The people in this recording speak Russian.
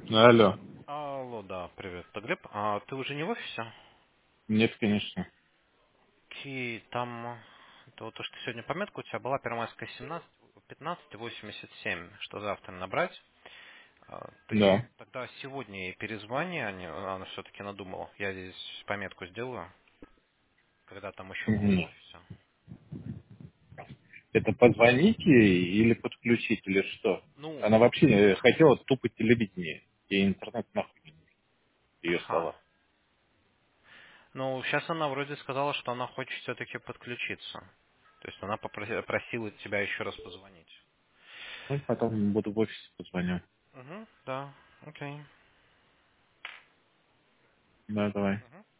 Алло. Алло, да, привет. Это Глеб, а ты уже не в офисе? Нет, конечно. Окей, там, то, что сегодня пометка у тебя была, Первомайская 17, 15:87, что завтра набрать. Ты Да. тогда сегодня ей перезвони, она все-таки надумала. Я здесь пометку сделаю, когда там еще будешь в Мгм. офисе. Это позвонить ей или подключить, или что? Ну, Она вообще хотела тупо телевидение. Ей интернет нахуй не нужен. Ее ага. слова. Ну, сейчас она вроде сказала, что она хочет все-таки подключиться. То есть она просила тебя еще раз позвонить. Ну, потом буду в офисе позвоню. Угу, да, окей. Да, давай.